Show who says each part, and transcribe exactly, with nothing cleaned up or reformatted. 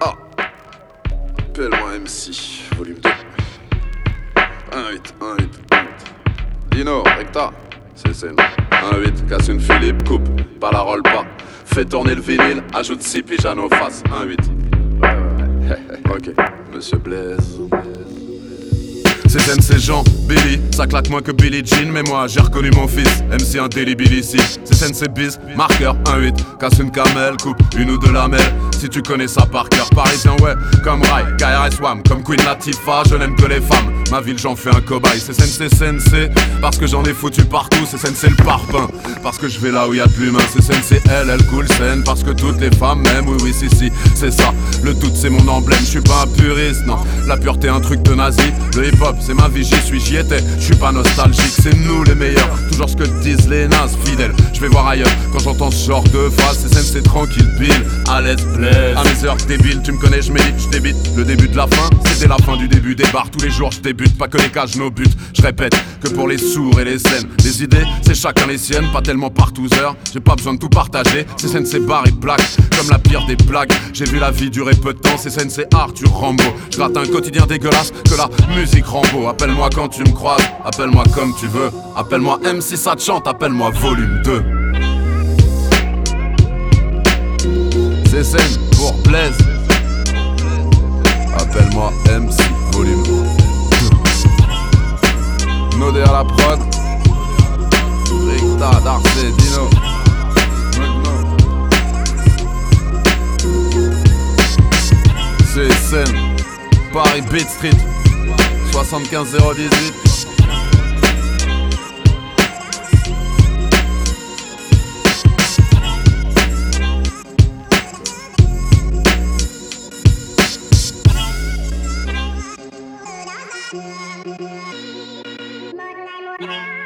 Speaker 1: Ah, appelle-moi M C, volume deux. un huit, un huit, un huit. Dino, Recta, c'est scène. un huit, casse une Philippe, coupe, pas la roll pas. Fais tourner le vinyle, ajoute six pigeons aux faces. un huit. Ouais, ouais, ouais. Ok, Monsieur Blaise.
Speaker 2: C'est Zen, c'est Jean, Billy, ça claque moins que Billie Jean. Mais moi j'ai reconnu mon fils, M C indélébile ici. C'est Zen, c'est Biz, marqueur un huit. Casse une camelle, coupe une ou deux lamelles. Si tu connais ça par cœur, parisien ouais, comme Rai, K R S Wam, comme Queen Latifah. Je n'aime que les femmes, ma ville j'en fais un cobaye. C'est Sensei Sensei, parce que j'en ai foutu partout. C'est Sensei le parpaing, parce que je vais là où il y a de l'humain. C'est Sensei elle, elle cool scène, parce que toutes les femmes m'aiment. Oui oui si si, c'est ça, le tout c'est mon emblème. Je suis pas un puriste, non, la pureté un truc de nazi. Le hip hop c'est ma vie, j'y suis, j'y étais. Je suis pas nostalgique, c'est nous les meilleurs. Toujours ce que disent les nazes fidèles. Je vais voir ailleurs quand j'entends ce genre de phrase. C'est Sensei tranquille, Bill, à l'aise, Blaise. À mes heures débiles, tu me connais, je médite, je débite. Le début de la fin, c'était la fin du début des bars. Tous les jours je débute, pas que les cages, nos buts. Je répète que pour les sourds et les scènes, les idées, c'est chacun les siennes. Pas tellement par tous heures, j'ai pas besoin de tout partager. C'est Sensei bar et plaque, comme la pire des blagues. J'ai vu la vie durer peu de temps, c'est Sensei Arthur Rambo. Je rate un quotidien dégueulasse que la musique Rambo. Appelle-moi quand tu me croises, appelle-moi comme tu veux. Appelle-moi M si ça te chante, appelle-moi volume deux. C'est scène pour Blaise. Appelle-moi M C volume deux. Nodé à la prod. Ricta, Darcé, Dino. C'est scène Paris Beat Street soixante-quinze zéro dix-huit.
Speaker 3: More than I